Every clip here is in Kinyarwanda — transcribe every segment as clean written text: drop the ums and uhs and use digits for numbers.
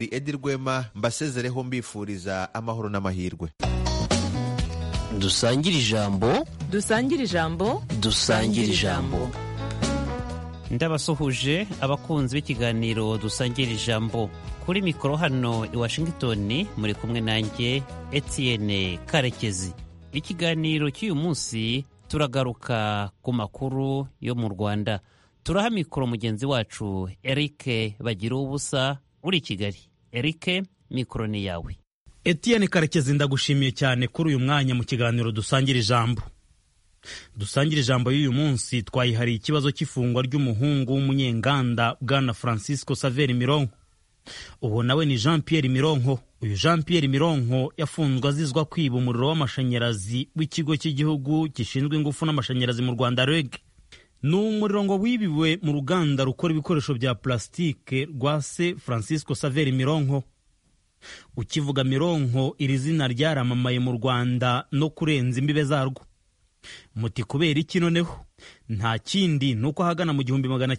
Edi Rwema mbasezereho mbifuriza amahoro n'amahirwe. Dusangire ijambo, dusangire ijambo, dusangire ijambo. Ndabasuhuje abakunzi b'ikiganiro dusangira ijambo. Kuri mikoro hano i Washington muri kumwe nanjye Etienne Karekezi. Ikiganiro cy'uyu munsi turagaruka ku makuru yo mu Rwanda. Turaha mikoro mugenzi wacu Eric Bagiruwubusa uri i Kigali. Eric, mikoro ni yawe. Etienne Karekezi, ndagushimiye cyane kuri uyu mwanya mu kiganiro dusangira ijambo. Dusangira ijambo y'uyu munsi twayihariye ikibazo cy'ifungwa ry'umuhungu w'umunyenganda Bwana Francisco Xavier Mironko. Ubu nawe ni Jean Pierre Mironko. Uyu Jean Pierre Mironko yafunzwe azizwa kwiba umuriro w'amashanyarazi w'ikigo cy'igihugu gishinzwe ingufu n'amashanyarazi mu Rwanda REG. Ni umuriro ngo wibiwe mu ruganda rukora ibikoresho bya plastike rwa se Francisco Xavier Mironko. Ukivuga Mironko, iri zina ryaramamaye mu Rwanda no kurenza imbibe zarwo. Muti kubera iki noneho? Nta kindi nuko ahagana mu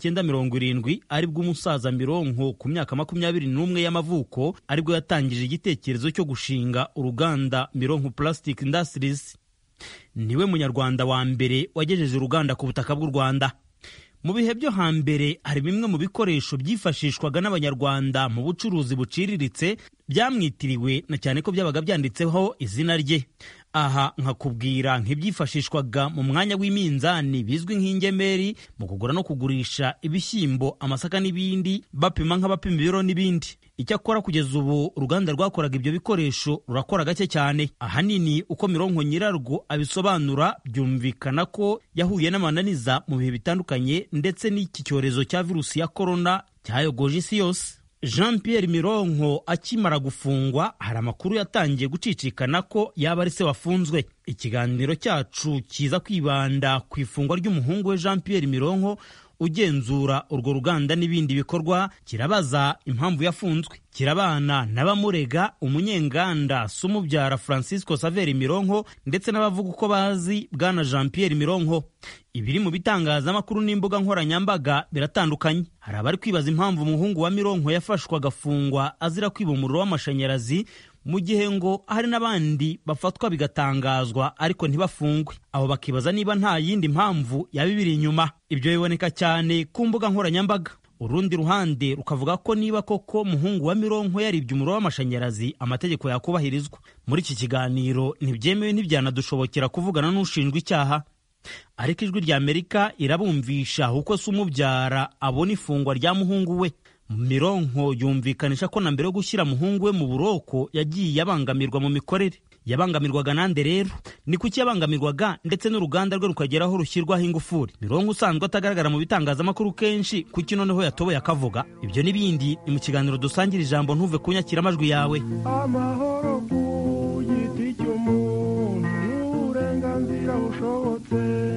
1970 aribwo umusaza Mironko ku myaka 21 y'amavuko aribwo yatangije igitekerezo cyo gushinga uruganda Mironko Plastic Industries. Niwe munyarwanda wa mbere wagejeje uruganda ku butaka bw'u Rwanda. Mu bihe byo hambere hari bimwe mu bikoresho byifashishwaga n'abanyarwanda mu bucuruzi buciriritse byamwitiriwe, na cyane ko byabaga byanditseho izina rye. Aha nkakubwira nk'ibyifashishwaga mu mwanya w'iminzani bizwi nk'ingemeri mu kugura no kugurisha ibishyimbo, amasaka n'ibindi, bapima nk'abapima ibiro n'ibindi. Icyakora kugeza ubu uruganda rwakoraga ibyo bikoresho rurakora gake cyane. Ahanini uko Mironko nyirarwo abisobanura, byumvikana ko yahuye n'amananiza mu bihe bitandukanye ndetse n'iki cyorezo cya virusi ya corona cyayogoje isi yose. Jean Pierre Mironko akimara gufungwa, hari amakuru yatangiye gucicikana ko yaba ari se wafunzwe. Ikiganiro cyacu kiza kwibanda ku ifungwa ry'umuhungu we Jean Pierre Mironko ugenzura urwo ruganda n'ibindi bikorwa. Kirabaza impamvu yafunzwe, kirabana n'abamurega umunyenganda sumubyara Francisco Xavier Mironko ndetse n'abavuga uko bazi Bwana Jean Pierre Mironko. Ibiri mu bitangazamakuru n'imbuga nkoranyambaga biratandukanye. Hari abari kwibaza impamvu umuhungu wa Mironko yafashwa agafungwa azira kwiba umuriro w'amashanyarazi, mu gihe ngo hari n'abandi bafatwa bigatangazwa ariko ntibafungwe. Abo bakibaza niba nta yindi mpamvu yabibiri inyuma. Ibyo biboneka cyane ku mbuga nkoranyambaga. Urundi ruhande rukavuga ko niba koko muhungu wa Mironko yaribye umuriro w'amashanyarazi, amategeko yakubahirizwa. Muri iki kiganiro ntibyemewe ntibyanadushobokera kuvugana n'ushinjwa icyaha, ariko ijwi rya Amerika irabumvisha uko se umubyara abona ifungwa rya muhungu we. Mironko yumvikanisha ko na mbere yo gushyira muhungu we mu buroko yagiye yabangamirwa mu mikorere. Yabangamirwaga nande rero? Ni kuki yabangamirwaga ndetse n'uruganda rwe rukageraho rushyirwaho ingufuri? Mironko usanzwe atagaragara mu bitangazamakuru kenshi, kuki noneho yatoboye akavuga? Ibyo n'ibindi ni mu kiganiro dusangira ijambo. Ntuve kunyakira amajwi yawe. Amahoro ku giti cy'umuntu n'uburenganzira bushobotse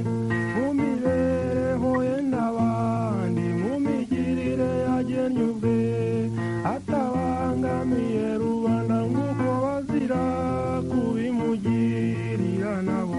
mu mibereho ye n'abandi, mu migirire yagennye ubwe, atabangamiye rubanda nk'uko bazira kubimugirira nabo.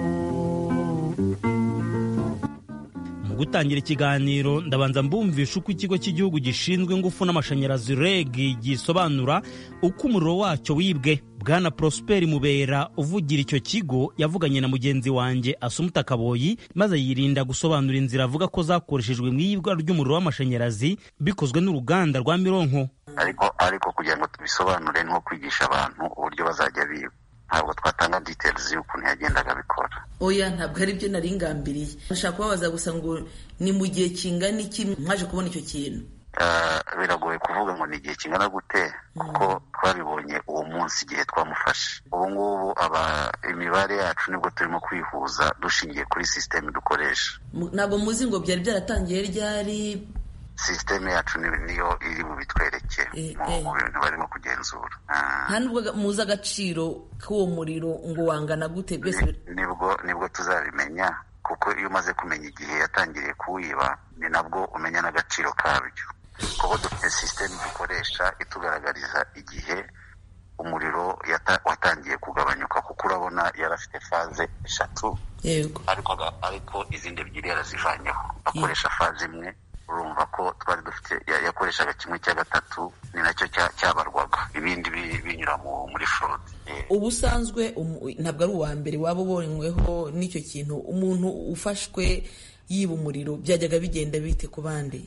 Mu gutangira ikiganiro ndabanza mbumvisha uko ikigo cy'igihugu gishinzwe ingufu n'amashanyarazi REG gisobanura uko umuriro wacyo wibwe. Bwana Prosper Mubera uvugira icyo kigo yavuganye na mugenzi wanjye Asumuta Kaboyi, maze yirinda gusobanura inzira avuga ko zakoreshejwe mu iyibwa ry'umuriro w'amashanyarazi bikozwe n'uruganda rwa Mironko. Ariko kugira ngo tubisobanure nko kwigisha abantu uburyo bazajya biba, ntabwo twatanga details y'ukuntu yagendaga bikora. Oya, ntabwo ari byo nari ngambiriye. Nashaka kubabaza gusa ngo ni mu gihe kingana iki mwaje kubona icyo kintu? Biragoye kuvuga ngo ni igihe kingana gute, kuko twabibonye uwo munsi igihe twamufashe. Ubu ngubu imibare yacu nibwo turimo kwihuza dushingiye kuri system dukoresha. Ntabwo muzi ngo byari byaratangiye ryari? System yacu niyo iri mu bitwereke mu bintu barimo kugenzura. Nta nubwo muzi agaciro k'uwo muriro ngo wangana gute? Byose nibwo tuzabimenya, kuko iyo umaze kumenya igihe yatangiriye kuwiba ni nabwo umenya n'agaciro kabyo. Kuko dufite system dukoresha itugaragariza igihe umuriro watangiye kugabanyuka, kuko urabona yarafite faze 3. Yego. Ariko izindi 2 yarazivanyeho akoresha faze imwe. Urumva ko twari dufite yakoreshaga 1/3, ni nacyo cyabarwaga. ibindi binyura muri fraud. Ubusanzwe ntabwo ari uwa mbere waba ubonyweho n'icyo kintu. Umuntu ufashwe yiba umuriro byajyaga bigenda bite ku bandi?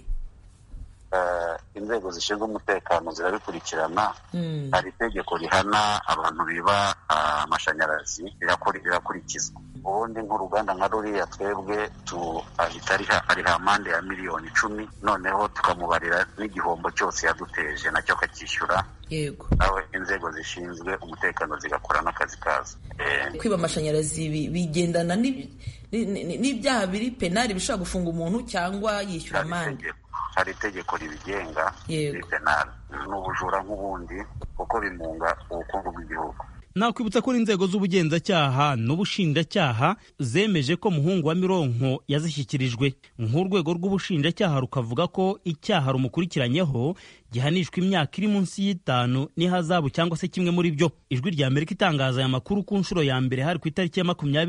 Inzego zishinzwe umutekano zirabikurikirana. Hari itegeko rihana abantu biba amashanyarazi rirakurikizwa. Ubundi nk'uruganda nka ruriya twebwe ahita ariha amande ya miliyoni 10, noneho tukamubarira n'igihombo cyose yaduteje nacyo akacyishyura. Yego. Nawe inzego zishinzwe umutekano zigakora n'akazi kazo. Kwiba amashanyarazi bigendana n'ibyaha biri penali bishobora gufunga umuntu cyangwa yishyura amande. Hari itegeko ribigenga muri penali. N'ubujura nk'ubundi kuko bimunga ubukungu bw'igihugu. Nakwibutsa ko inzego z'ubugenzacyaha n'ubushinjacyaha zemeje ko Muhungu wa Mironko yazishyikirijwe. Nk'urwego rw'ubushinjacyaha rukavuga ko icyaha rumukurikiranyeho gihanishwa imyaka iri munsi y'5 n'ihazabu cyangwa se kimwe muri byo. Ijwi rya Amerika itangaza aya makuru ku nshuro ya mbere hari ku itariki ya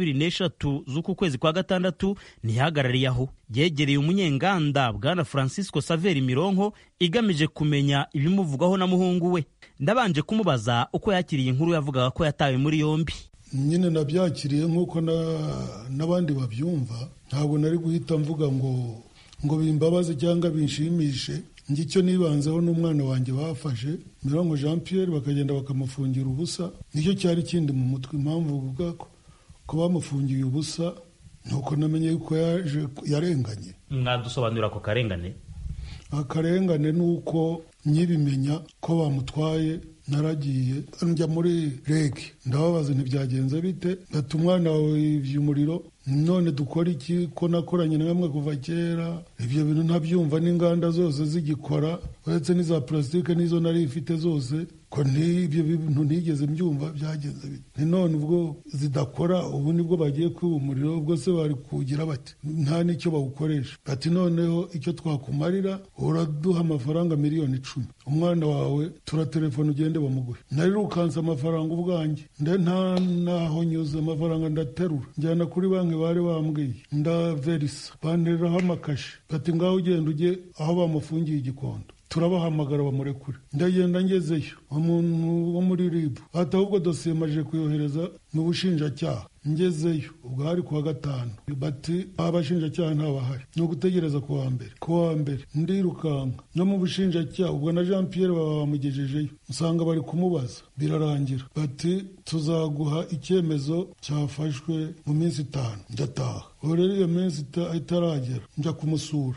23 z'uku kwezi kwa gatandatu ntihagarariye aho. Yegereye umunyenganda Bwana Francisco Saveri Mironko igamije kumenya ibimuvugwaho na muhungu we. Ndabanje kumubaza uko yakiriye inkuru yavugaga ko yatawe muri yombi. Nyine nabyakiriye nk'uko n'abandi babyumva, ntabwo nari guhita mvuga ngo bimbabaze cyangwa binshimishe. Ngicyo nibanzeho n'umwana wanjye bafashe Mironko Jean Pierre bakagenda bakamufungira ubusa. Nicyo cyari kindi mu mutwe, impamvu uvuga ko bamufungiye ubusa nuko namenye yuko yarenganye. Mwadusobanurira ko karengane? Akarengane nuko nyibimenya ko bamutwaye naragiye njya muri REG ndababaza ntibyagenze bite, ati umwana wawe yivye umuriro, none dukora iki ko nakoranye namwe kuva kera. Ibyo bintu ntabyumva, n'inganda zose zigikora uretse n'iza plastique nizo nari ifite zose, ko ibyo bintu ntigeze mbyumva byagenze bite. None ubwo zidakora ubu nibwo bagiye kwiba umuriro, ubwo se bari kugira bati nta n'icyo bawukoresha. Ati noneho icyo twakumarira uraduha amafaranga miliyoni 10, umwana wawe turatelefona ugende bamuguhe. Nari rukansa amafaranga ubwanjye nta naho nyuze amafaranga ndaterura njyana kuri banki bari bambwiye ndaverisa bantereraho amakashi, bati ngaho ugenda ujye aho bamufungiye Igikondo turabahamagara bamurekure. Ndagenda ngezeyo umuntu wo muri RIB ati ahubwo dosiye maje kuyohereza mu bushinjacyaha. Ngezeyo ubwo hari kuwa gatanu, bati abashinjacyaha ntabahari, no gutegereza kuwa mbere. Ndirukanka no mu bushinjacyaha ubwo na Jean Pierre bamugejejeyo, usanga bari kumubaza, birarangira bati tuzaguha icyemezo cyafashwe mu minsi 5. Ndataha. Rero iyo minsi itaragera njya kumusura,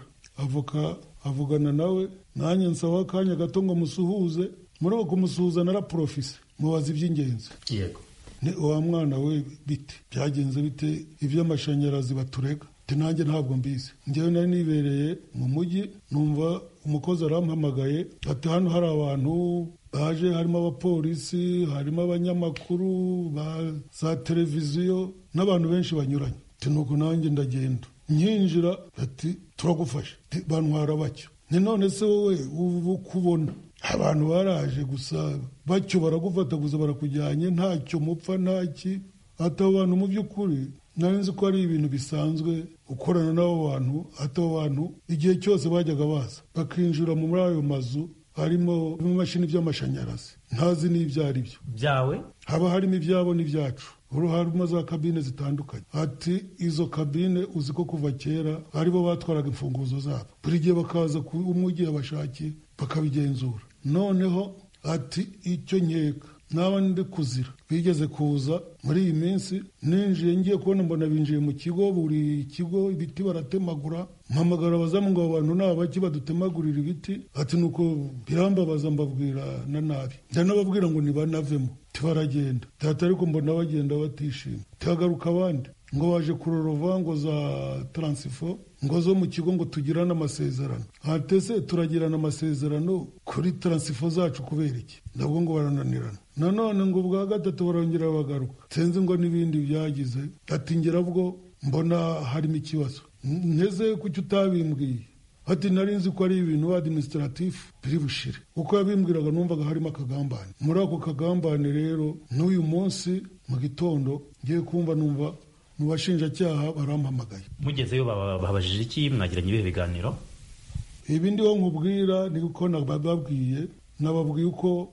avugana nawe, nanjye nsaba akanya gato ngo musuhuze. Muri uko kumusuhuza naraprofise mubaza iby'ingenzi. Yego. Wa mwana we bite byagenze bite, iby'amashanyarazi baturega? Nanjye ntabwo mbizi, njyewe nari nibereye mu mujyi, numva umukozi arampamagaye ati hano hari abantu baje, harimo abapolisi, harimo abanyamakuru za televiziyo n'abantu benshi banyuranye. Nuko nanjye ndagenda, nyinjira ati turagufasha. Bantwara bacyo. None se wowe ubu kubona abantu baraje gusa bacyo baragufata gusa barakujyanye ntacyo mupfa ntaki. Ati abo bantu mu by'ukuri nari nzi ko ari ibintu bisanzwe ukorana n'abo bantu. Ati abo bantu igihe cyose bajyaga baza bakinjira muri ayo mazu harimo imashini by'amashanyarazi, ntazi n'ibyo ari byo byawe, haba harimo ibyabo n'ibyacu, harimo za kabine zitandukanye. Ati izo kabine uzi ko kuva kera aribo batwaraga imfunguzo zabo, buri gihe bakaza umujyi abashakiye bakabigenzura. Noneho ati icyo nkeka naba ndi kuzira bigeze kuza muri iyi minsi, ninjiye ngiye kubona mbona binjiye mu kigo, buri kigo ibiti baratemagura, mpamagara abazamu ngo abo bantu nabaki badutemagurira ibiti. Ati nuko birambabaza mbabwira na nabi, ndanababwira ngo nibanavemo. Tibaragenda tata, ariko mbona bagenda batishimye. Tihagaruka abandi ngo baje kurorova ngo za transifo ngo zo mu kigo ngo tugirane amasezerano. Atese turagirana amasezerano kuri transifo zacu kubera iki? Nabwo ngo barananirana. Nanone ngo bwa gatatu barongera bagaruka, senze ngo n'ibindi byagize. Ati ngera bwo mbona harimo ikibazo, nteze kuki utabimbwiye? Ati nari nzi ko ari ibintu administratif biri bushire. Uko yabimbwiraga numvaga harimo akagambane. Muri ako kagambane rero n'uyu munsi mu gitondo ngiye kumva numva mu bashinjacyaha barampamagaye. Mugezeyo babajije iki? Mwagiranye ibihe biganiro? Ibi ndiho nkubwira ni uko nababwiye uko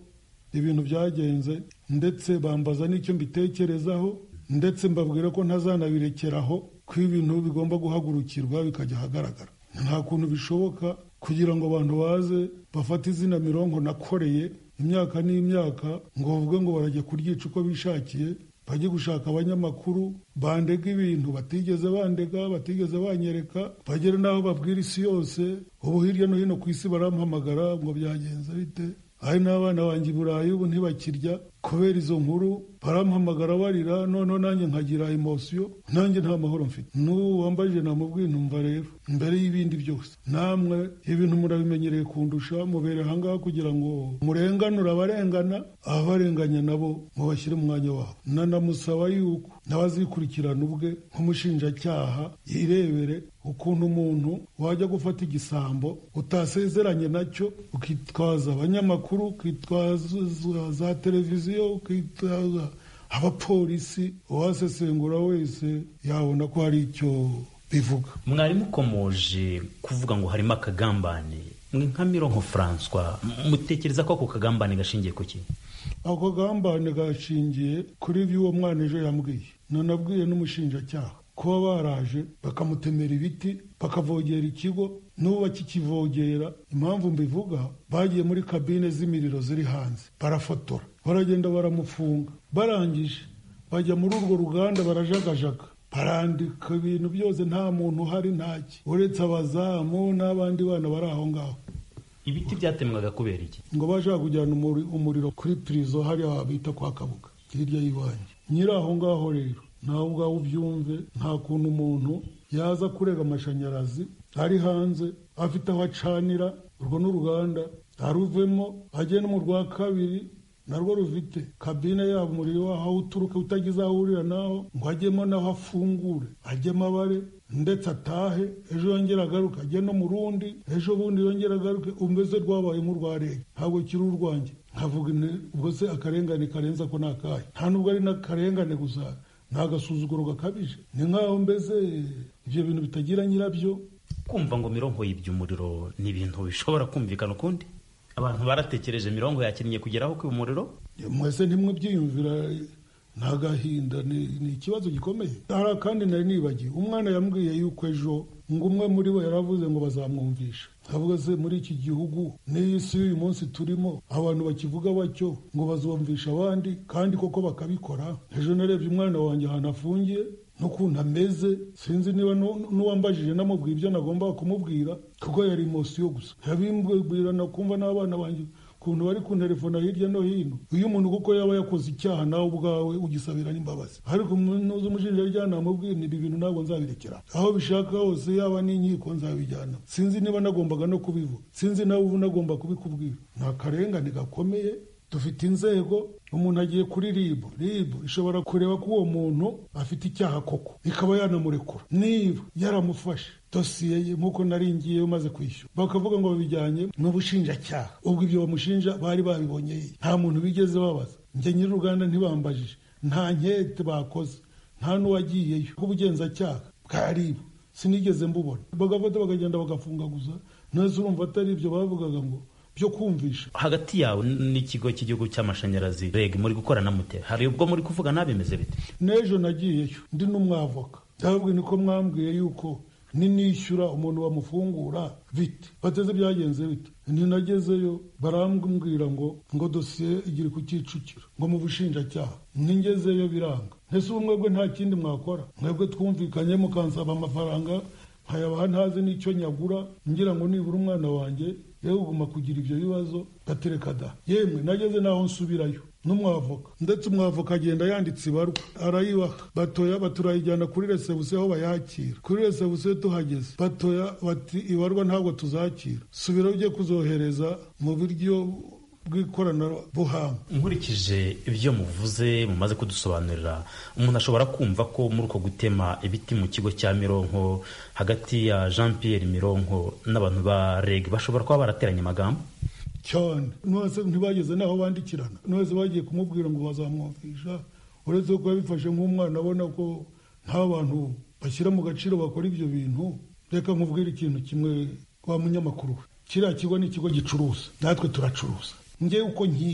ibintu byagenze, ndetse bambaza n'icyo mbitekerezaho, ndetse mbabwira ko ntazanabirekeraho, ko ibintu bigomba guhagurukirwa bikajya ahagaragara. Nta kuntu bishoboka kugira ngo abantu baze bafate izina Mironko nakoreye imyaka n'imyaka ngo bavuge ngo barajya kuryica uko bishakiye, bajye gushaka abanyamakuru bandega ibintu batigeze bandega, batigeze banyereka, bagere n'aho babwira isi yose. Ubu hirya no hino ku isi barampamagara ngo byagenze bite. Hari n'abana banjye i Burayi ubu ntibakirya kubera izo nkuru, barampamagara barira, noneho nanjye nkagira emosiyo, nanjye nta mahoro mfite. N'ubu wambajije namubwiye ntumva rero, mbere y'ibindi byose namwe ibintu murabimenyereye kundusha, mubere ahangaha kugira ngo murenganure abarengana, ababarenganya nabo mubashyire mu mwanya wabo. Nanamusaba yuko n'abazikurikirana ubwe nk'umushinjacyaha yirebere ukuntu umuntu wajya gufata igisambo utasezeranye nacyo, ukitwaza abanyamakuru, ukitwaza za televiziyo, ukitwaza abapolisi, uwasesengura wese yabona ko hari icyo bivuga. Mwari mukomoje kuvuga ngo harimo akagambane, mwe nka Mironko François mutekereza ko ako kagambane gashingiye ku ki? Ako kagambane gashingiye kuri by'uwo mwana ejo yambwiye, nanabwiye n'umushinjacyaha kuba baraje bakamutemera ibiti, bakavogera ikigo, n'ubu bakikivogera. Impamvu mbivuga, bagiye muri kabine z'imiriro ziri hanze, barafotora, baragenda baramufunga, barangije bajya muri urwo ruganda barajagajaga, barandika ibintu byose, nta muntu uhari ntaki, uretse abazamu n'abandi bana bari aho ngaho. Ibiti byatemwaga kubera iki? Ngo bashaka kujyana umuriro kuri prison hariya bita kwa Kabuga hirya y'iwanjye. Nyiri aho ngaho rero nawe ubwawe ubyumve, nta kuntu umuntu yaza kurega amashanyarazi ari hanze afite aho acanira, urwo n'uruganda aruvemo, agenda mu rwa kabiri narwo rufite kabine yabo, umuriro waho uturuka utagize aho urira naho, ngo ajyemo naho afungure, ajyemo abare, ndetse atahe, ejo yongera agaruka, ajye no mu rundi, ejo bundi yongera agaruke, umeze rwabaye nk'urwa rege, ntabwo kiri urwanjye. Nkavuga ubwo se akarengane karenza ko nakahe? Nta nubwo ari n'akarengane gusa, nta gasuzuguro gakabije, ni nk'aho mbese ibyo bintu bitagira nyirabyo. Kumva ngo Mironko yibye umuriro ni ibintu bishobora kumvikana ukundi? Abantu baratekereje Mironko yakinnye kugeraho kwiba umuriro? Mwese ntimwe nta gahinda, ni ikibazo gikomeye. Hari kandi nari nibagiwe, umwana yambwiye yuko ejo ngo umwe muri bo yaravuze ngo bazamwumvisha. Avuga se muri iki gihugu n'iyi si y'uyu munsi turimo, abantu bakivuga batyo ngo bazumvisha abandi, kandi koko bakabikora. Ejo narebye umwana wanjye ahantu afungiye n'ukuntu ameze, sinzi niba n'uwambajije namubwira ibyo nagomba kumubwira, kuko yari emosiyo gusa. Yabimbwira nakumva n'abana banjye ukuntu bari kunterefona hirya no hino. Uyu muntu kuko yaba yakoze icyaha nawe ubwawe ugisabira n'imbabazi, ariko nuza umushinjacyaha namubwira ibi bintu ntabwo nzabirekera, aho bishaka hose yaba n'inkiko nzabijyana. Sinzi niba nagombaga no kubivuga, sinzi nawe ubu nagomba kubikubwira. Ni akarengane gakomeye. Dufite inzego, umuntu agiye kuri RIB ishobora kureba ko uwo muntu afite icyaha koko, ikaba yanamurekura niba yaramufashe dosiye ye nk'uko naringiye umaze kwishyura, bakavuga ngo babijyanye mu bushinjacyaha. Ubwo ibyo bamushinja bari babibonye, nta muntu bigeze babaza. Njye nyiri uruganda ntibambajije, nta nkete bakoze, nta n'uwagiyeyo k'ubugenzacyaha bwa RIB sinigeze mbubona. Bagafata bakagenda bagafunga gusa, neza urumva atari ibyo bavugaga ngo byo kumvisha. Hagati yawe n'ikigo cy'igihugu cy'amashanyarazi REG muri gukorana mute? Hari ubwo muri kuvuga nabimeze bite? N'ejo nagiyeyo ndi n'umwavoka, ndababwira niko mwambwiye yuko nishyura umuntu bamufungura bite, bateze byagenze bite. Ninagezeyo barambwira ngo dosiye igire ku Kicukiro, ngo mu bushinjacyaha. Ningezeyo biranga. Ese ubu mwebwe nta kindi mwakora? Mwebwe twumvikanye mukansaba amafaranga nkayabaha, ntazi n'icyo nyagura, ngira ngo nibura umwana wanjye yewe uguma kugira ibyo bibazo gatereka da. Yemwe nageze naho nsubirayo n'umwavoka, ndetse umwavoka agenda yanditse ibarwa arayibaha, batoya baturayijyana kuri resebusiyo aho bayakira. Kuri resebusiyo tuhageze batoya bati ibarwa ntabwo tuzakira, subira ujye kuzohereza mu buryo bw'ikoranabuhanga. Nkurikije ibyo muvuze mumaze kudusobanurira, umuntu ashobora kumva ko muri uko gutema ibiti mu kigo cya Mironko hagati ya Jean Pierre Mironko n'abantu ba REG bashobora kuba barateranye amagambo cyane. Nose ntibageze naho bandikirana, nose bagiye kumubwira ngo bazamwumvisha, uretse ko yabifashe nk'umwana abona ko nta bantu bashyira mu gaciro bakora ibyo bintu. Reka nkubwire ikintu kimwe wa munyamakuru, kiriya kigo ni ikigo gicuruza, natwe turacuruza. Ngewe uko nkizi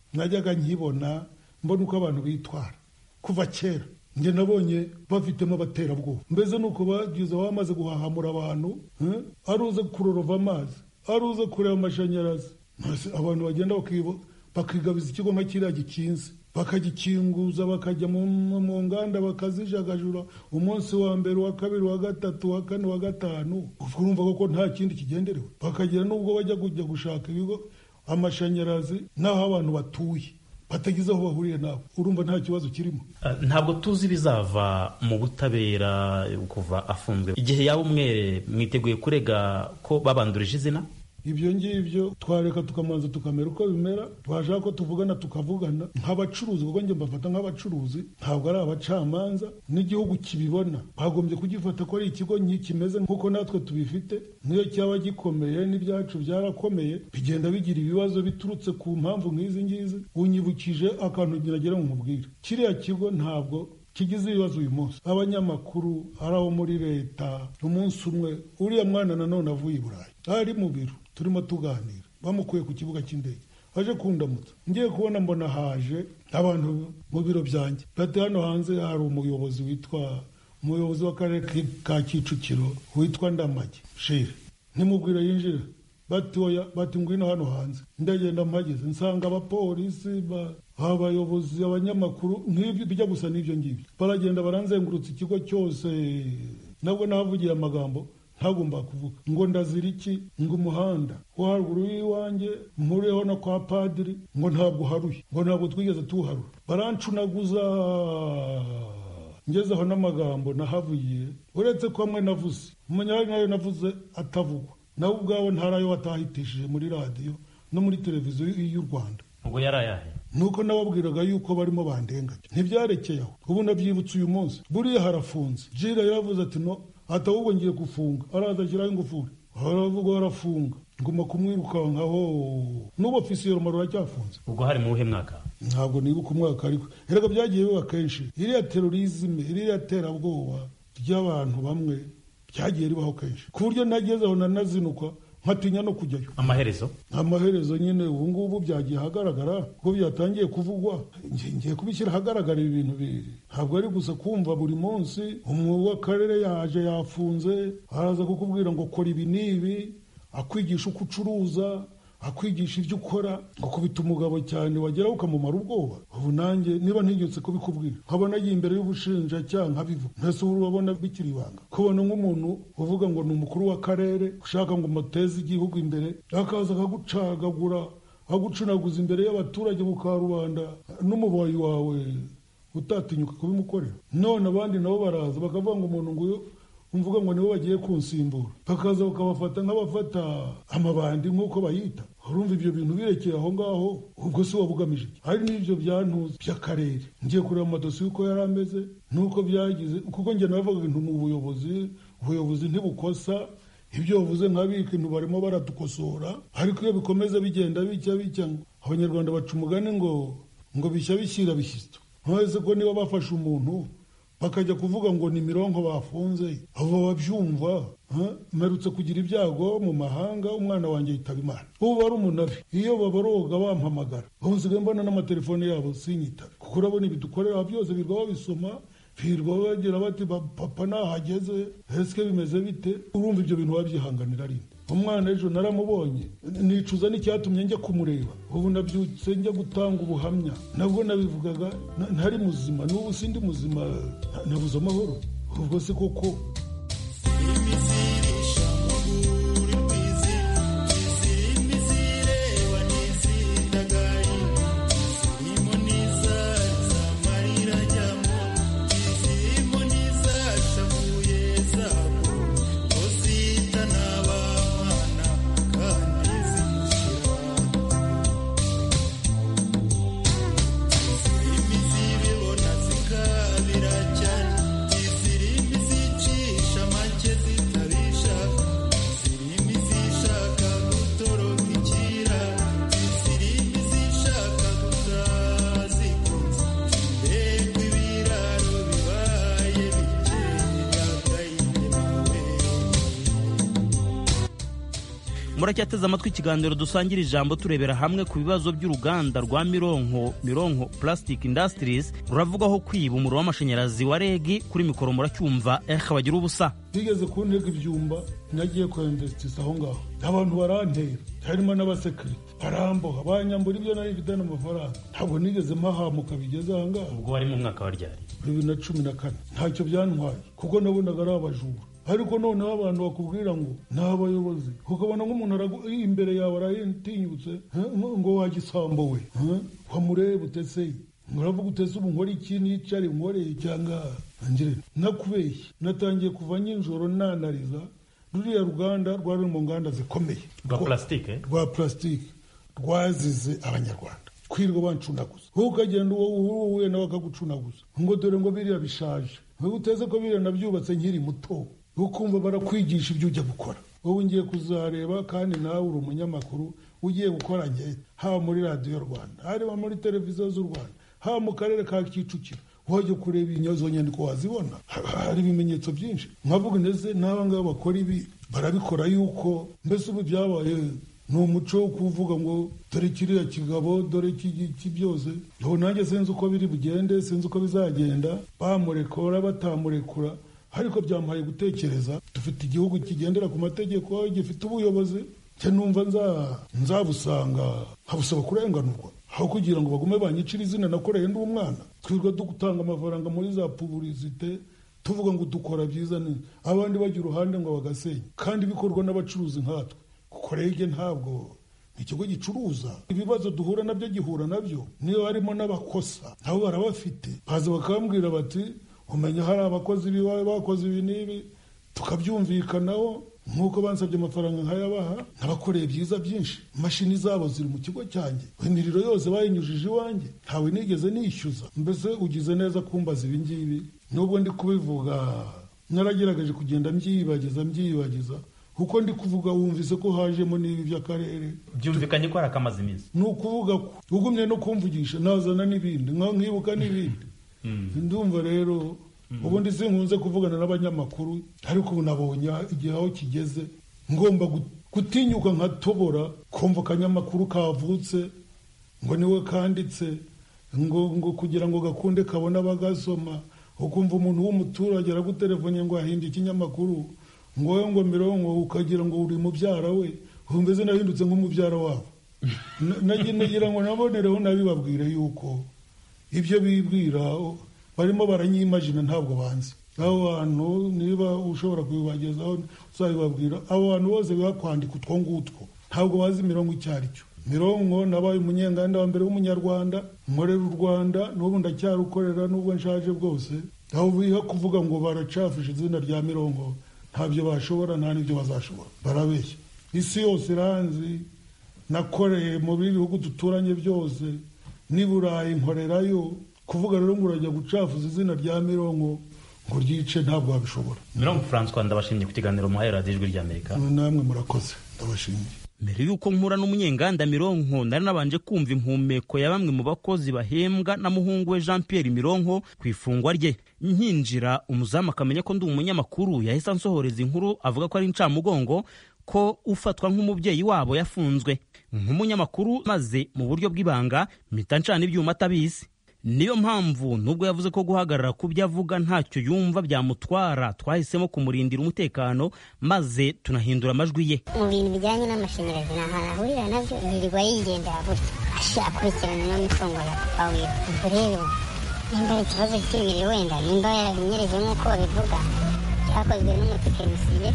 najyaga nkibona mbona uko abantu bitwara kuva kera. njye nabonye bafitemo abaterabwoba, mbese nuko bagize bamaze guhahamura abantu, aruze kurorova amazi, aruze kureba amashanyarazi, abantu bagenda bakigabiza ikigo nka kiriya gikinze, bakagikinguza bakajya mu nganda bakazijagajura umunsi wa mbere, wa kabiri, wa gatatu, wa kane, wa gatanu. urumva ko nta kindi kigenderewe. bakagira n'ubwo bajya kujya gushaka ibigo amashanyarazi n'aho abantu batuye batagize aho bahuriye nabo. urumva nta kibazo kirimo. ntabwo tuzi bizava mu butabera kuva afunzwe. igihe yaba umwere mwiteguye kurega ko babandurije izina? ibyo ngibyo twareka tukamanza tukamera uko bimera, twashaka ko tuvugana tukavugana nk'abacuruzi, kuko njye mbafata nk'abacuruzi, ntabwo ari abacamanza. n'igihugu kibibona bagombye kugifata ko ari ikigo kimeze nk'uko natwe tubifite. niyo cyaba gikomeye n'ibyacu byarakomeye, bigenda bigira ibibazo biturutse ku mpamvu nk'izi ngizi. unyibukije akantu ngira ngo nkubwire, kiriya kigo ntabwo kigize ibibazo uyu munsi. abanyamakuru ari abo muri leta, umunsi umwe uriya mwana nanone avuye i Burayi ari mu biro turimo tuganira, bamukuye ku kibuga cy'indege, aje kundamutsa. ngiye kubona mbona haje abantu mu biro byanjye, bati hano hanze hari umuyobozi w'akarere ka Kicukiro witwa Ndamage Shire, ntimubwire yinjira. bati ngwino hano hanze. ndagenda mpageze nsanga abapolisi, abayobozi, abanyamakuru, nk'ibyo bijya gusa n'ibyo ngibyo. baragenda baranzengurutsa ikigo cyose, nabwo nahavugiye amagambo ntagomba kuvuga. ngo ndazira iki? ngo umuhanda wo haruguru y'iwanjye mpuriyeho no kwa padiri, ngo ntabwo uharuye, ngo ntabwo twigeze tuwuharura. barancunaguza, ngezeho n'amagambo nahavugiye, uretse ko amwe navuze umunyari nayo navuze atavugwa, nawe ubwawe ntarayo watahitishije muri radiyo no muri televiziyo y'u Rwanda. ubwo yari ayahe? nuko nababwiraga yuko barimo bandenganya. ntibyarekeye aho, ubu nabyibutse uyu munsi. buriya harafunze. Jira yaravuze ati no, ahubwo ngiye gufunga. araza ashyiraho ingufuri, aravuga arafunga, nguma kumwirukankaho. n'ubu ofisiye rumaro uracyafunze. ubwo hari mu wuhe mwaka? ntabwo nibuka umwaka, ariko erega byagiye biba kenshi. iriya terorizme, iriya terabwoba ry'abantu bamwe byagiye ribaho kenshi, ku buryo nagezeho nanazinukwa nkatinya no kujyayo. amaherezo nyine ubu ngubu byagiye ahagaragara, kuko byatangiye kuvugwa. ngiye kubishyira ahagaragara ibi bintu ntabwo ari gusa kumva buri munsi umuyobozi w'akarere yaje yafunze, araza kukubwira ngo kora ibi n'ibi, akwigisha uko ucuruza, akwigisha ibyo ukora, ngo kubita umugabo cyane wageraho ukamumara ubwoba. ubu nanjye niba ntinyutse kubikubwira, nkaba nagiye imbere y'ubushinjacyaha nkabivuga, ntese ubu urabona bikiri ibanga. kubona nk'umuntu uvuga ngo ni umukuru w'akarere ushaka ngo muteze igihugu imbere, akaza akagucagagura, agucunaguza imbere y'abaturage mu karubanda, n'umuboyi wawe utatinyuka kubimukorera. none abandi nabo baraza bakavuga ngo umuntu nguyu umvuga ngo nibo bagiye kunsimbura, bakaza bakabafata nk'abafata amabandi nk'uko bayita. urumva ibyo bintu birekeye aho ngaho, ubwo si wabugamije. hari n'ibyo byantuza by'akarere, ngiye kureba amadosiye uko yari ameze n'uko byagize, kuko njye navuga ibintu mu ubuyobozi ntibukosa. ibyo bavuze nk'abika intu barimo baradukosora, ariko iyo bikomeza bigenda bicya abanyarwanda baca umugani ngo bishya bishyira bishyitso. ntese ko niba bafashe umuntu bakajya kuvuga ngo ni mirongo bafunze, abo babyumva. mperutse kugira ibyago mu mahanga, umwana wanjye yitaba Imana. ubu bari umunabi, iyo babaroga bampamagara, ubu nsigaye mbona n'amatelefone yabo sinyitabe, kuko urabona ibidukorera byose birwa babisoma, birwa bagira bati papa nahageze, ese bimeze bite? urumva ibyo bintu wabyihanganira rinde? umwana ejo naramubonye, nicuza n'icyatumye njya kumureba. ubu nabyutse njya gutanga ubuhamya, nabwo nabivugaga ntari muzima, n'ubu sindi muzima, nabuze amahoro. ubwo se koko muracyateze amatwi ikiganiro dusangira ijambo turebera hamwe ku bibazo by'uruganda rwa Mironko Plastic Industries ruravugaho kwiba umuriro w'amashanyarazi wa REG. Kuri mikoro muracyumva bagira ubusa. Bigeze ku ntego ibyumba nagiye kwa investisa aho ngaho abantu barantera harimo n'abasekirite baramboha banyambura ibyo nari bifite n'amafaranga ntabwo nigeze mpahamuka bigeze aha ngaho. Ubwo wari mu mwaka wa ryari? 2014. ntacyo byantwaye kuko nabonaga ari abajura, ariko noneho abantu bakubwira ngo ni abayobozi ukabona nk'umuntu imbere yawe arayitinyutse ngo wagisambo we wamureba utese muravuga utese ubu nkora iki nicare nkoreye cyangwa ngire nakubeshye. Natangiye kuva nyinjoro nanariza ruriya ruganda rwari mu nganda zikomeye rwa plastike rwazize abanyarwanda kwirwa bancunaguza wowe ukagenda wowe nawe akagucunaguza ngo dore ngo biriya bishaje wowe uteze ko biriya nabyubatse nkiri muto ukumva barakwigisha ibyo ujya gukora. wowe ngiye kuzareba kandi nawe uri umunyamakuru ugiye gukora njye haba muri radiyo Rwanda haba muri televiziyo z'u Rwanda haba mu karere ka Kicukiro wajya kureba izo nyandiko wazibona hari ibimenyetso byinshi nkavuga ndetse n'aba ngaba bakora ibi barabikora yuko mbese ubu byabaye ni umuco wo kuvuga ngo dore kiriya kigabo dore iki byose aho nanjye sinzi uko biri bugende sinzi uko bizagenda bamurekura batamurekura ariko byamuhaye gutekereza. Dufite igihugu kigendera ku mategeko gifite ubuyobozi cyo numva nzabusanga nkabusaba kurenganurwa aho kugira ngo bagume banyicira izina nakoreye ndi umwana twirwa dutanga amafaranga muri za publicité tuvuga ngo dukora byiza abandi bagira uruhande ngo bagasenya kandi bikorwa n'abacuruzi nkatwe kuko rege ntabwo ikigo gicuruza ibibazo duhura nabyo gihura nabyo niyo harimo n'abakosa nabo barabafite baza bakambwira bati umenya hari abakozi biwawe bakoze ibi n'ibi tukabyumvikanaho nk'uko bansabye amafaranga nkayabaha nabakoreye byiza byinshi. Imashini zabo ziri mu kigo cyanjye imiriro yose bayinyujije iwanjye ntawe nigeze nishyuza. Mbese ugize neza kumbaza ibi ngibi nubwo ndi kubivuga naragerageje kugenda mbyibagiza kuko ndi kuvuga wumvise ko hajemo n'ibi by'akarere byumvikanye ko arakamaze iminsi ni ukuvuga ko ugumye no kumvugisha nazana n'ibindi nkibuka n'ibindi ndumva rero ubundi sinkunze kuvugana n'abanyamakuru ariko ubu nabonye igihe aho kigeze ngomba gutinyuka nkatobora kumva akanyamakuru kavutse ngo niwe kanditse ngo kugira ngo gakunde kabona bagasoma ukumva umuntu w'umuturage aragutelefone ngo ahinde ikinyamakuru ngo Mironko ukagira ngo uri mubyara we mbese nahindutse nk'umubyara wabo nagira ngo nabonereho nabibabwire yuko ibyo bibwira barimo baranyimagina ntabwo banzi. Abo bantu niba ushobora kubibagezaho uzabibabwira abo bantu bose bakwandika utwo ngutwo ntabwo bazi Mironko icyo ari cyo. Mironko nabaye umunyenganda wa mbere w'umunyarwanda nkorera u Rwanda n'ubu ndacyarukorera n'ubwo nshaje bwose aho biha kuvuga ngo baracafishe izina rya Mironko ntabyo bashobora nta n'ibyo bazashobora barabeshya. Isi yose iranzi nakoreye mu bihugu duturanye byose n'i Burayi nkorerayo kuvuga rero ngo urajya gucafuza izina rya Mironko ngo ryice ntabwo wabishobora. Mironko François ndabashimye ku kiganiro muhaye radiyo Ijwi ry'Amerika. Namwe murakoze ndabashimiye. Mbere yuko nkura n'umunyenganda Mironko nari nabanje kumva impumeko ya bamwe mu bakozi bahembwa na muhungu we Jean Pierre Mironko ku ifungwa rye. Nkinjira umuzamu akamenya ko ndi umunyamakuru yahise ansohoreza inkuru avuga ko ari incamugongo ko ufatwa nk'umubyeyi wabo yafunzwe nk'umunyamakuru maze mu buryo bw'ibanga mpita ncana ibyuma atabizi. Niyo mpamvu nubwo yavuze ko guhagarara ku byo avuga ntacyo yumva byamutwara twahisemo kumurindira umutekano maze tunahindura amajwi ye. Mu bintu bijyanye n'amashanyarazi nta hantu ahurira nabyo yirirwa yigendera gutya akurikirana n'imitungo ya papa wiwe. Ubwo rero nimba ari ikibazo cy'imirire wenda nimba yarabinyereje nk'uko babivuga cyakozwe n'umutekinisiye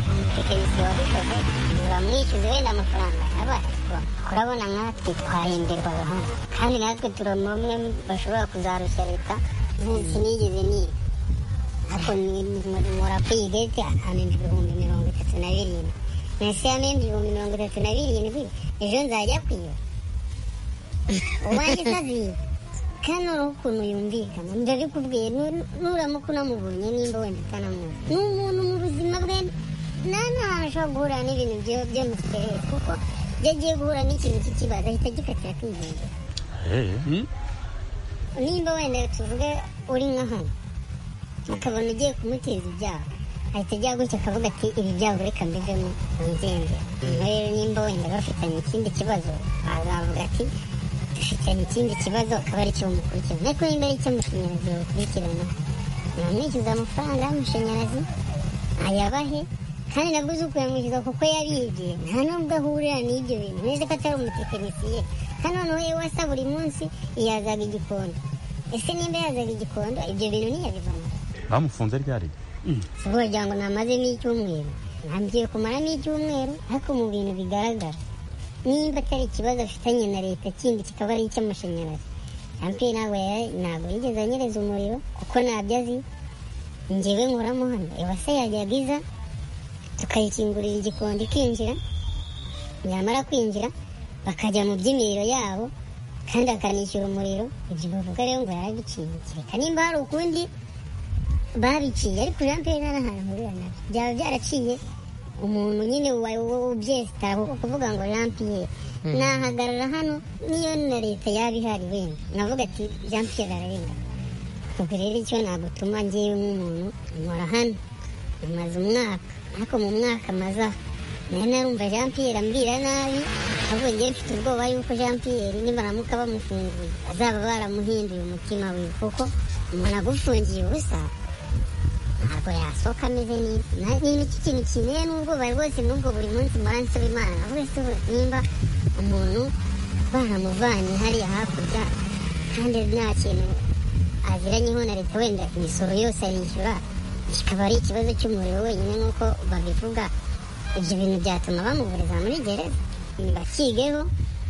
wabikoze bamwishyuze wenda amafaranga abatwa urabona nkatwe twahemberwaga hano kandi natwe turi bamwe bashobora kuzarushya leta sinigeze niba ariko murakwiga akamenya 37,000 nasi yamenya 37,000 ejo nzajya kwiba uwanjye saziba kandi ukuntu yumvikana ndabikubwiye nuramuka unamubonye nimba wenda utanamuzi ni umuntu mu buzima bwe nta hantu ashobora guhura n'ibintu by'amusiterere kuko iyo agiye guhura n'ikintu cy'ikibazo ahita agikatira akigendera. nimba wenda tuvuge uri nka hano ukabona ugiye kumuteza ibyaha ahita ajya gutya akavuga ati ibi byago reka mbivemo nzenge. Rero nimba wenda bafitanye ikindi kibazo azavuga ati dufitanye ikindi kibazo akaba ari cyo mukurikirana, ariko nimba ari icy'amashanyarazi bakurikirana bamwishyuza amafaranga y'amashanyarazi ayabahe, kandi nabwo uzi ukuyamwishyuza kuko yabibye, nta nubwo ahurira n'ibyo bintu, neza ko atari umutekinisiye. Kandi noneho yewe asa buri munsi yazaga igikondo. Ese nimba yazaga igikondo ibyo bintu ntiyabivamo? bamufunze ryari? Kugira ngo namaze n'icyumweru, nambwiye kumaramo icyumweru, ariko mu bintu bigaragara nimba atari ikibazo afitanye na leta kindi kikaba ari icy'amashanyarazi, Jean-Pierre ntabwo yigeze anyereza umuriro kuko ntabyo azi. Njyewe nkoramo hano Ewasa yajyaga iza tukayikingurira igikondo ikinjira, yamara kwinjira bakajya mu by'imiriro yabo kandi akanishyura umuriro. Ibyo bavuga rero ngo yarabiciye, kereka nimba hari ukundi babiciye, ariko Jean-Pierre nta hantu ahurira nabyo. Byaba byaraciye umuntu nyine ubyesitara kuvuga ngo Jean-Pierre nahagarara hano niyo na leta yaba ihari wenda navuga ati Jean-Pierre ararenga. Ubwo rero icyo nagutuma ngewe nk'umuntu nkora hano maze umwaka, ariko mu mwaka maze aho nari narumva Jean-Pierre ambwira nabi, ahubwo ngewe mfite ubwoba yuko Jean-Pierre nibaramuka bamufunguye azaba baramuhinduye umutima wiwe, kuko umuntu agufungiye ubusa ntabwo yasohoka ameze neza. N'iki kintu kineye n'ubwoba rwose, n'ubwo buri munsi mpora nsaba Imana avuga se nimba umuntu baramuvanye hariya hakurya kandi nta kintu aziranyeho na leta, wenda imisoro yose arishyura, kikaba ari ikibazo cy'umuriro wenyine nk'uko babivuga, ibyo bintu byatuma bamuvuriza muri gereza. Bakigeho,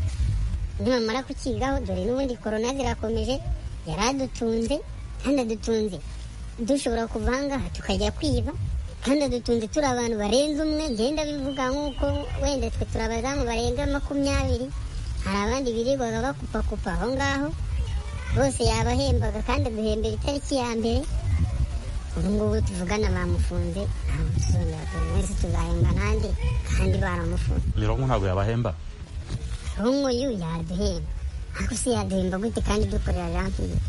nibamara kukigaho, dore n'ubundi korona zirakomeje, yari adutunze kandi adutunze dushobora kuva ahangaha tukajya kwiba, kandi adutunze turi abantu barenze umwe. Ngenda bivuga nk'uko wenda twe turi abazamu barenga 20, hari abandi birirwaga bakupakupa aho ngaho, bose yabahembaga kandi aduhembera itariki ya mbere. Ubu ngubu tuvugana bamufunze, ntabwo tuzongera kubona, wese tuzahemba nande kandi baramufunze. Mirongo ntabwo yabahemba? Mirongo uyu yaduhemba, ariko se yaduhemba gute kandi dukorera Jean-Pierre?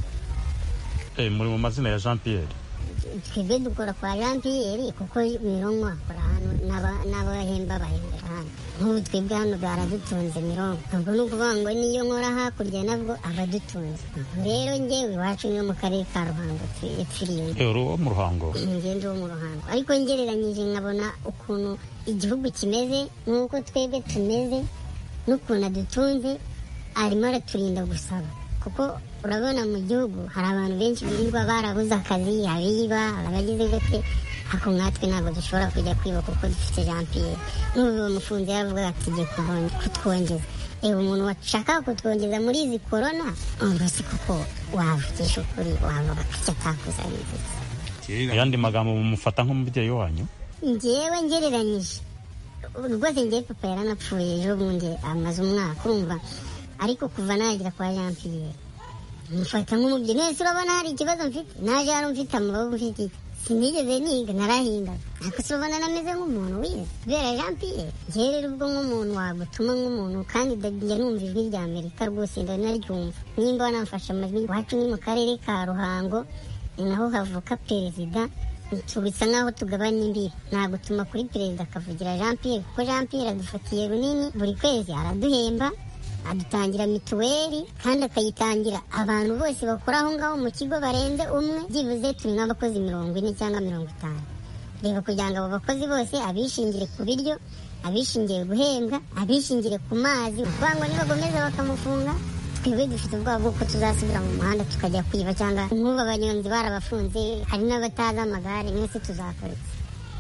Muri mu mazina ya Jean-Pierre? Twebwe dukora kwa Jean-Pierre kuko Mirongo akora hano n'abahemba bahembera hano. Nk'ubu twebwe hano baradutunze Mirongo, ntabwo ni ukuvuga ngo niyo nkora hakurya nabwo abadutunze. Rero njyewe iwacu ni mu karere ka Ruhango yapfiriye. Uri wo mu Ruhango? Ngende wo mu Ruhango, ariko ngereranyije nkabona ukuntu igihugu kimeze nk'uko twebwe tumeze n'ukuntu adutunze, arimo araturinda gusaba, kuko urabona mu gihugu hari abantu benshi birirwa barabuze akazi, abiba, abagize gute, ariko nkatwe ntabwo dushobora kujya kwiba kuko dufite Jean-Pierre. N'ubu bamufunze yaravuga ati tugiye kutwongeza. Umuntu washaka kutwongeza muri izi korona, mbese kuko wavugisha ukuri wavuga ko icyo atakuzaniye. Ayandi magambo mumufata nk'umubyeyi wanyu? Njyewe ngereranyije rwose, njyewe papa yaranapfuye ejo bundi amaze umwaka, urumva, ariko kuva nagera kwa Jean-Pierre mufata nk'umubyeyi. Nese urabona hari ikibazo mfite, naje hano mfite amaboko, mfite sinigeze niga, narahinga, ariko urabona nameze nk'umuntu wize kubera Jean-Pierre. Njyewe rero ubwo nk'umuntu wagutuma nk'umuntu, kandi njya numva ijwi rya Amerika rwose ndanaryumva, nimba wanamfashe amajwi. Iwacu ni mu karere ka Ruhango, ni naho havuka perezida, bisa nk'aho tugabanya imbibi. Nagutuma kuri perezida akavugira Jean-Pierre, kuko Jean-Pierre adufatiye runini, buri kwezi araduhemba, adutangira mituweli kandi akayitangira abantu bose bakora aho ngaho mu kigo barenze umwe, byibuze turi nk'abakozi 40 cyangwa 50. Reba kugira ngo abo bakozi bose abishingire ku biryo, abishingire guhembwa, abishingire ku mazi, kuvuga ngo nibakomeza bakamufunga twebwe dufite ubwoba bw'uko tuzasubira mu muhanda tukajya kwiba, cyangwa nk'ubu abanyonzi barabafunze, hari n'abatazi amagare, mwese tuzakora iki?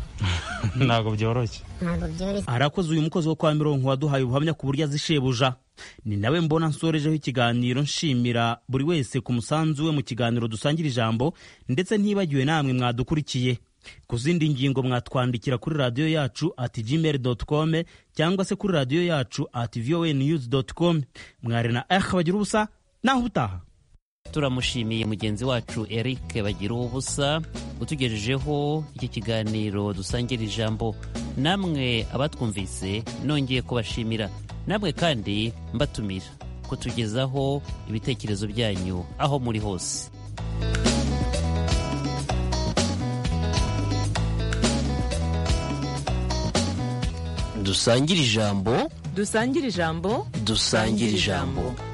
Ntabwo byoroshye. Arakoze uyu mukozi wo kwa Mirongo waduhaye ubuhamya ku buryo azishebuja. Ni nawe mbona nsorejeho ikiganiro, nshimira buri wese ku musanzu we mu kiganiro dusangira ijambo, ndetse ntibagiwe namwe mwadukurikiye. Ku zindi ngingo mwatwandikira kuri radio yacu @gmail.com cyangwa se kuri radio yacu @voanews.com. Mwari na bagira ubusa, naho utaha. Turamushimiye mugenzi wacu Eric bagira ubusa utugejejeho iki kiganiro dusangira ijambo. Namwe abatwumvise nongeye kubashimira, namwe kandi mbatumira kutugezaho ibitekerezo byanyu aho muri hose. dusangire ijambo dusangire ijambo dusangire ijambo.